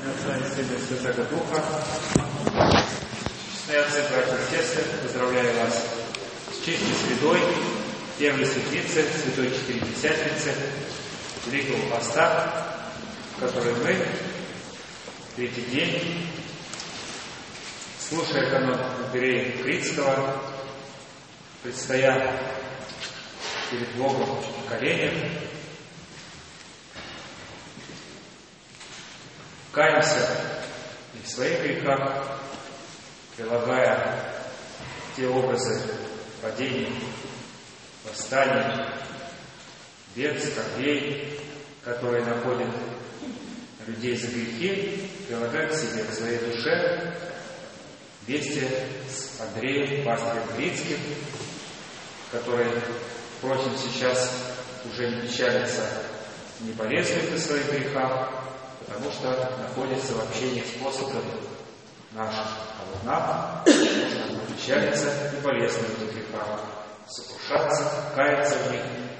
Отца и Сына и Святого Духа. Честные отцы, братья и сестры, поздравляю вас с чистой средой, первой светлицы, святой Четыредесятницы, Великого Поста, в которой мы, третий день, слушая канон Иерея Критского, предстоя перед Богом в коленях, каемся и в своих грехах, прилагая те образы падений, восстаний, бед, скорбей, которые находят людей за грехи, прилагать к себе, к своей душе, вместе с Андреем, пастырем Критским, который, впрочем, сейчас уже не печалится, не болезнует о своих грехах, потому что находится в общении с Господом нашим. А вот нам нужно печалиться и болезнует о грехах, сокрушаться, каяться в них.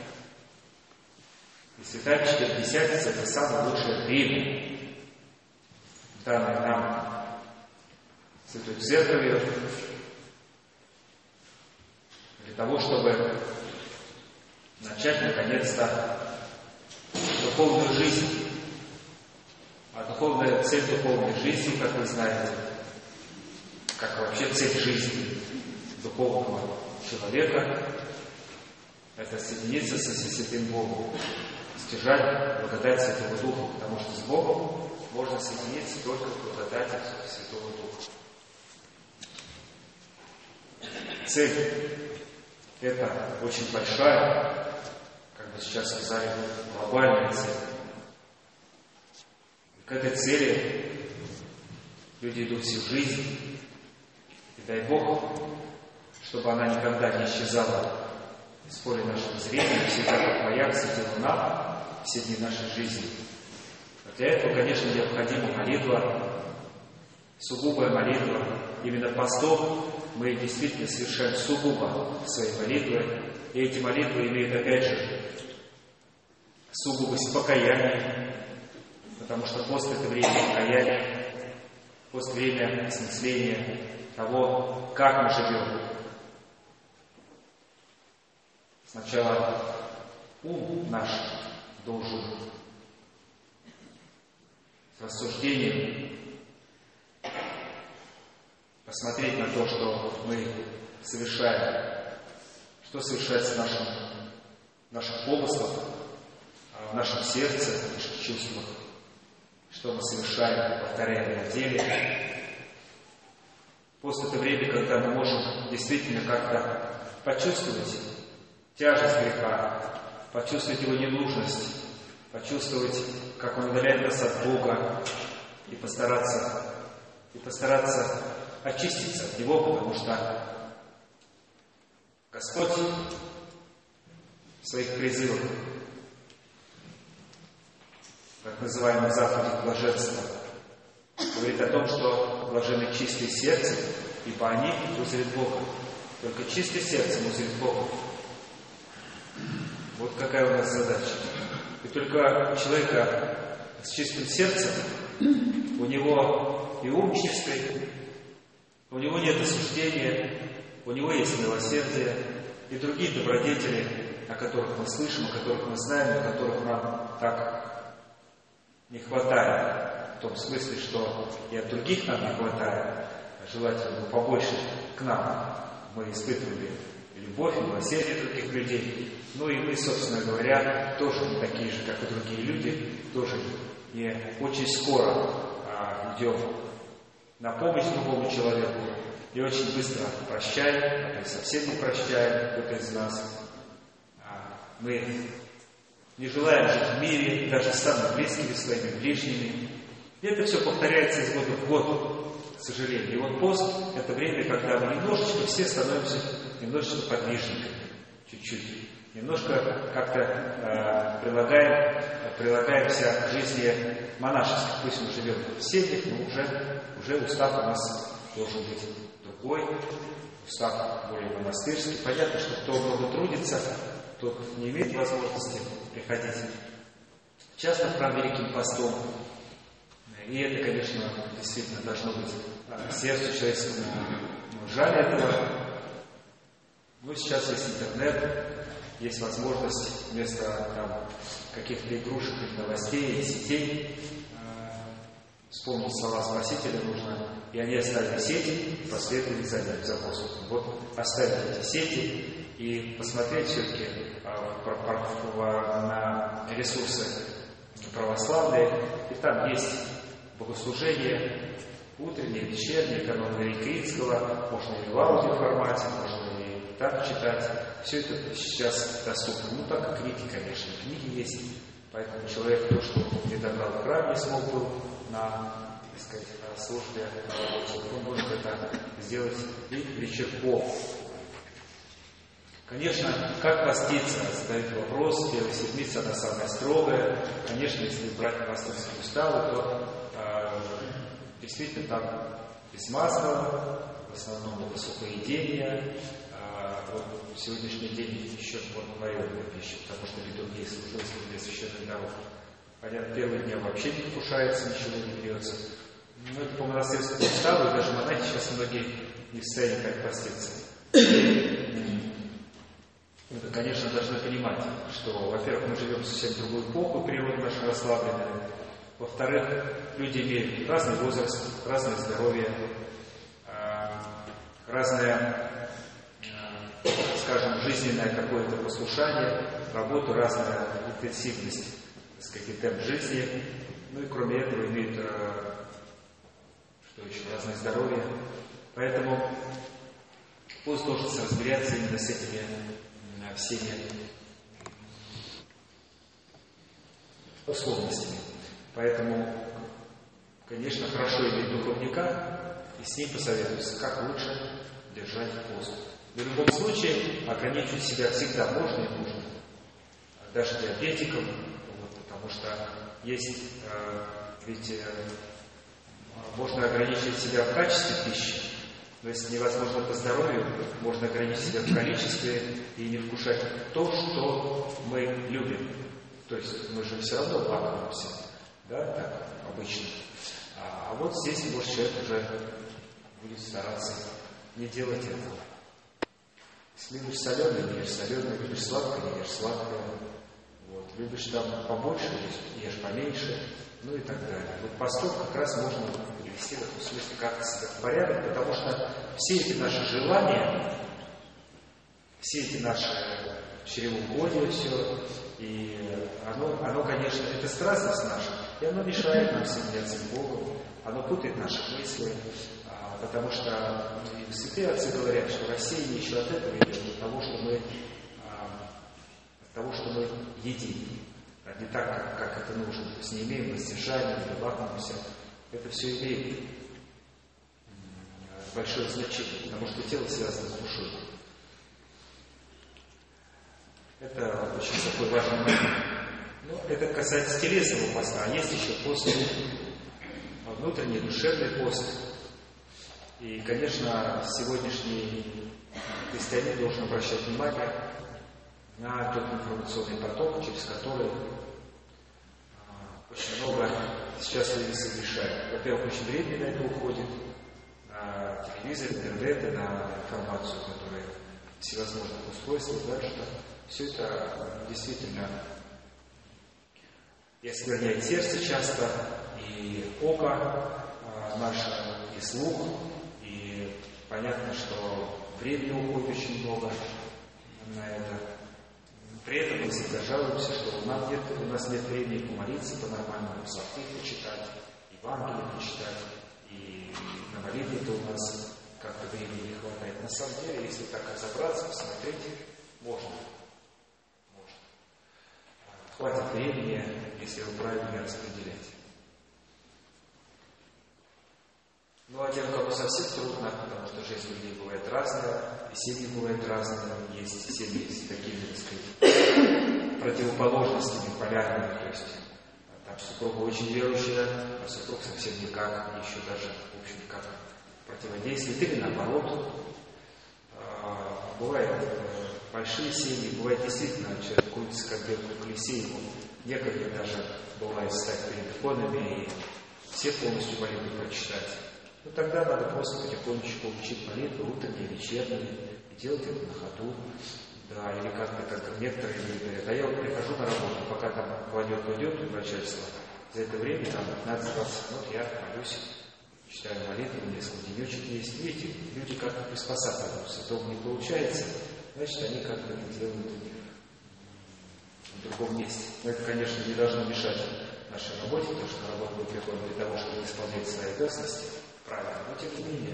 И Святая Четыредесятница — это самое лучшее время, данное нам Святой Церковью, для того, чтобы начать, наконец-то, духовную жизнь. А духовная цель духовной жизни, как вы знаете, как вообще цель жизни духовного человека, это соединиться со Всесвятым Богом, стяжать благодать Святого Духа, потому что с Богом можно соединиться только в благодати Святого Духа. Цель это очень большая, как бы сейчас сказали, глобальная цель. И к этой цели люди идут всю жизнь. И дай Бог, чтобы она никогда не исчезала из поля нашего зрения, всегда как маяк светила нам все дни нашей жизни. А для этого, конечно, необходима молитва, сугубая молитва. Именно постом мы действительно совершаем сугубо свои молитвы, и эти молитвы имеют, опять же, сугубость покаяния, потому что пост — это время покаяния, пост — время осмысления того, как мы живем. Сначала ум наш должен с рассуждением посмотреть на то, что мы совершаем, что совершается в наших помыслах, в нашем сердце, в наших чувствах, что мы совершаем, повторяем на деле. Пост — это время, когда мы можем действительно как-то почувствовать тяжесть греха, почувствовать его ненужность, почувствовать, как он удаляет нас от Бога, и постараться очиститься от него, потому что Господь в своих призывах, так называемых заповедях блаженства, говорит о том, что блаженны чистые сердцем, ибо они узрят Бога. Только чистое сердце узрит Бога. Вот какая у нас задача. И только у человека с чистым сердцем, у него и ум чистый, у него нет осуждения, у него есть милосердие и другие добродетели, о которых мы слышим, о которых мы знаем, о которых нам так не хватает. В том смысле, что и от других нам не хватает, а желательно побольше к нам. Мы испытывали любовь и милосердие других людей. Ну и мы, собственно говоря, тоже не такие же, как и другие люди, тоже не очень скоро идем на помощь другому человеку и очень быстро прощаем, а то и совсем не прощаем кто-то из нас. Мы не желаем жить в мире даже с самыми близкими своими ближними. И это все повторяется из года в год, к сожалению. И вот пост — это время, когда мы немножечко все становимся немножечко подвижниками, чуть-чуть. Немножко как-то прилагаемся к жизни монашеской. Пусть мы живем в семьях, но уже устав у нас должен быть другой, устав более монастырский. Понятно, что кто много трудится, тот не имеет возможности приходить часто в храм Великим постом. И это, конечно, действительно должно быть сердцу человеческому. Жаль этого. Ну, сейчас есть интернет, есть возможность вместо там каких-то игрушек, новостей, сетей вспомнить слова Спасителя нужно. И они оставили сети, последовали за ним, за Господом. Вот оставить эти сети и посмотреть все-таки на ресурсы православные. И там есть богослужение утреннее, вечернее, канон Великоицкого, можно и в аудиоформате, можно и так читать. Все это сейчас доступно. Ну, так и книги, конечно, книги есть. Поэтому человек то, что не добрал в храм, не смог был на, так сказать, на службе, он может это сделать и вечерком. Конечно, как поститься, задают вопрос, первая седмица, она самая строгая. Конечно, если брать монастырские уставы, то действительно там без масла, в основном высокоедение. Вот в сегодняшний день еще вареная пища, потому что литургия служилась для священных даров. Понятно, первые дни вообще не вкушается, ничего не берется. Но это по монастырскому уставу, и даже монахи сейчас многие не в состоянии как поститься. Это, конечно, должны понимать, что, во-первых, мы живем в совсем другую эпоху, природа наша расслабленная. Во-вторых, люди имеют разный возраст, разное здоровье, разное, скажем, жизненное какое-то послушание, работу, разная интенсивность, так сказать, темп жизни. Ну и кроме этого имеют, что еще, разное здоровье. Поэтому пост должен разбираться именно с этими всеми условностями. Поэтому, конечно, хорошо иметь духовника и с ним посоветоваться, как лучше держать пост. В любом случае, ограничивать себя всегда можно и нужно. Даже диабетикам, потому что есть, ведь можно ограничивать себя в качестве пищи, но если невозможно по здоровью, можно ограничить себя в количестве и не вкушать то, что мы любим. То есть мы же все равно лакомимся, да, так обычно. А вот здесь, может, человек уже будет стараться не делать этого. Если любишь соленое, не ешь соленое, любишь сладкое, не ешь сладкое. Вот. Любишь там побольше, ешь поменьше, ну и так далее. Вот постом как раз можно привести в этом смысле как-то себя в порядок, потому что все эти наши желания, все эти наши чревоугодия, все, и оно, конечно, это страстность наша, и оно мешает нам соединяться с Богом, оно путает наши мысли, потому что святые отцы говорят, что рассеяние еще от этого идет, от того, что мы едим, а не так, как это нужно. То есть не имеем воздержания, не лакомимся. Это все имеет большое значение, потому что тело связано с душой. Это очень такой важный момент. Но это касается телесного поста, а есть еще пост внутренний, душевный пост. И, конечно, сегодняшний христианин должен обращать внимание на тот информационный поток, через который очень много сейчас люди совершают. Во-первых, очень времени на это уходит, на телевизор, интернет, на информацию, которая всевозможных устройствах, да, что все это действительно и оскверняет сердце часто, и око наше, и слух, и понятно, что времени уходит очень много на это. При этом мы всегда жалуемся, что у нас нет времени помолиться по-нормальному, псалмы почитать, Евангелие почитать, и на молитве-то у нас как-то времени не хватает. На самом деле, если так разобраться, посмотреть, можно. Хватит времени, если его правильно распределять. Ну, а тем, кому совсем трудно, потому что жизнь людей бывает разная, и семьи бывают разные, есть семьи с такими, так сказать, противоположностями, полярными, то есть там супруга очень верующая, а супруг совсем никак, еще даже, в общем, как противодействует, или наоборот. Бывают большие семьи, бывает действительно, человек крутится как белка в колесе, ему некогда даже бывает встать перед иконами и все полностью молитву прочитать. Ну тогда надо просто потихонечку учить молитву утренние, вечерние, и делать это на ходу. Да, или как некоторые люди говорят, а я вот прихожу на работу, пока там кладет начальство, за это время, там, 15-20 минут я молюсь, читаю молитву, несколько денечек есть. Видите, люди как-то приспосабливаются. Дома не получается, значит, они как-то это делают в другом месте. Но это, конечно, не должно мешать нашей работе, потому что на работу мы приходим для того, чтобы исполнять свои обязанности правильно, но тем не менее.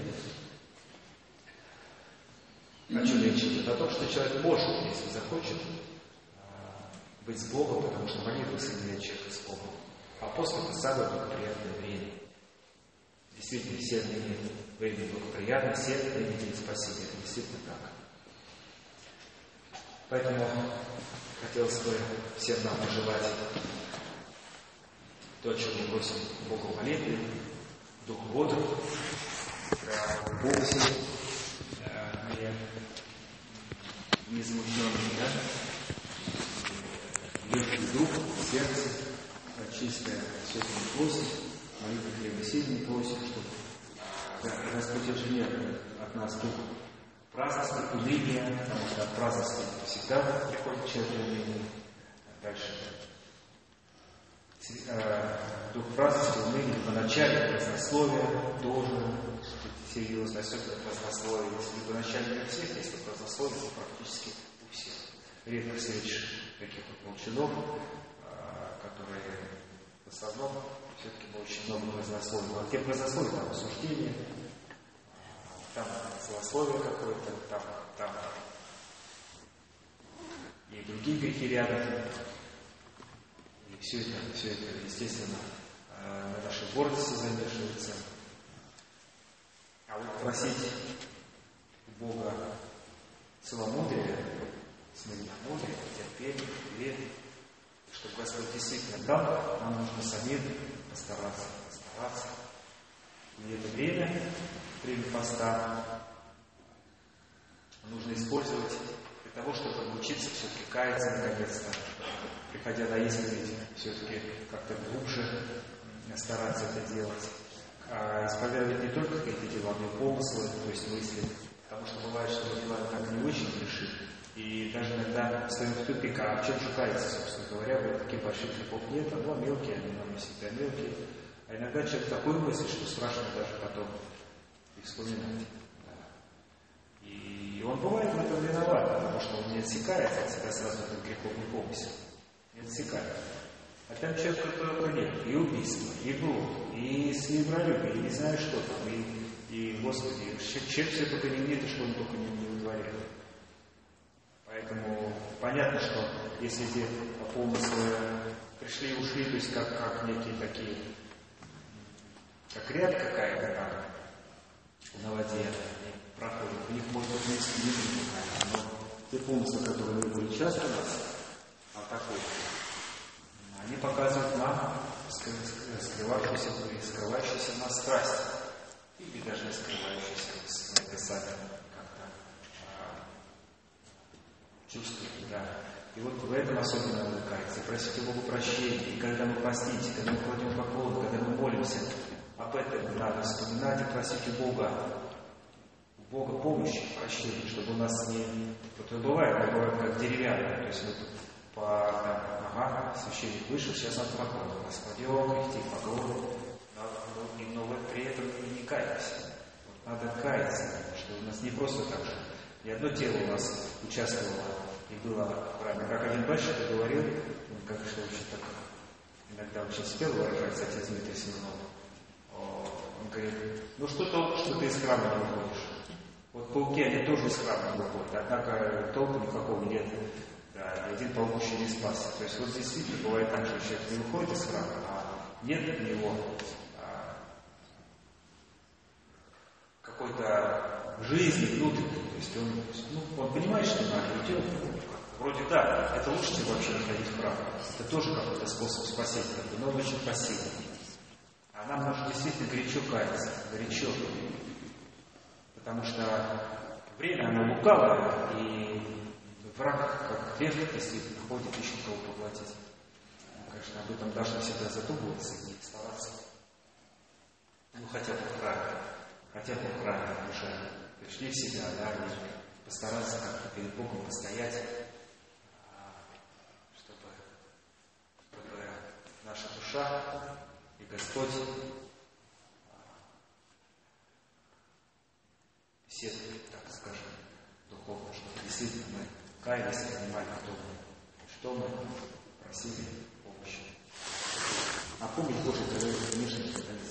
О чем речь идет? О том, что человек может, если захочет, быть с Богом, потому что молитва соединяет человека с Богом. А пост — это самое благоприятное время. Действительно, все отныне время благоприятное, все отныне день спасения. Это действительно так. Поэтому хотелось бы всем нам пожелать то, о чем мы просим Богу в молитве, Дух воду, Бог сил, незамутненный, да? Легкий дух, сердце, чистая светлая плоть, молитва хлеба сильный просим, чтобы Господь отжени от нас дух праздности, уныния, потому что от праздности всегда приходит человек уныние. Дальше. Дух праздности, уныния, поначале празднословия тоже серьезно, особенно празднословие. Если не поначале у всех, если празднословие, то практически у всех. Редко встретишь таких вот молчанов, которые в основном все-таки очень много празднословия. А где празднословие, там осуждение, там злословие какое-то, там и другие грехи рядом. И все это, естественно, на нашей гордости замешивается. А вот просить у Бога целомудрия, смиренномудрия, терпения, веры, чтобы Господь действительно дал, нам нужно самим постараться. И это время поста, нужно использовать для того, чтобы научиться все-таки каяться наконец-то, приходя на исповедь, все-таки как-то глубже стараться это делать. А исповедовать не только какие-то дела, но и помыслы, то есть мысли. Потому что бывает, что мы дела так не очень решим. И даже иногда стоим в тупик, а в чем же каяться, собственно говоря, вот таких больших грехов нет, но мелкие, они нам всегда мелкие. А иногда человек такой мысль, что страшно даже потом их вспоминать. И он бывает в этом виноват, потому что он не отсекается от себя сразу этот греховный помысел. Не отсекает. А там человек, которого нет, и убийство, и блуд, и слепорабие, и не знаю что там, и Господи, человек все только не умеет, и что он только не вытворяет. Поэтому понятно, что если эти помыслы пришли и ушли, то есть как некие такие, как рябь какая-то там на воде, они проходят, у них может быть низкий какая-то, но те помыслы, которые не были часто у нас, атакуют, они показывают нам скрывающуюся в нас страсть, или даже скрывающуюся в нас сами как-то чувствуем, да. И вот в этом особенно надо каяться, просить у Бога прощения. И когда мы постимся, когда мы кладем поклон, когда мы молимся, об этом надо вспоминать и просить у Бога помощи, прощения, чтобы у нас не... Вот бывает как деревянное, то есть мы тут священник вышел, сейчас он поклон, у нас кладем, кряхтим поклон, но при этом и не каемся. Вот надо каяться, что у нас не просто так же. И одно тело у нас участвовало и было правильно. Как один батюшка это говорил, он как что вообще так иногда очень спел выражается, отец Дмитрий Семенов. Он говорит, ну что толку, что ты из храма не выходишь? Вот пауки, они тоже из храма не выходят, однако толку никакого нет. Да, и один паук еще не спасся. То есть вот действительно бывает так, что человек не выходит из храма, а нет у него какой-то жизни внутренней. То есть он понимает, что надо идет. Вроде да, это лучше, чем вообще не ходить в храм. Это тоже какой-то способ спасения, но он очень пассивный. А нам нужно действительно горячо каяться, горячо. Потому что время, оно лукавое, и враг, как лев, действительно ходит, ищет кого поглотить. Конечно, об этом должны всегда задумываться и стараться. хотя бы в храме уже пришли в себя, да, и постараться как-то перед Богом постоять, чтобы наша душа и Господь беседовали, так скажем, духовно, чтобы действительно мы каялись и понимали, кто мы, что мы просили помощи. А помощь Божия, конечно,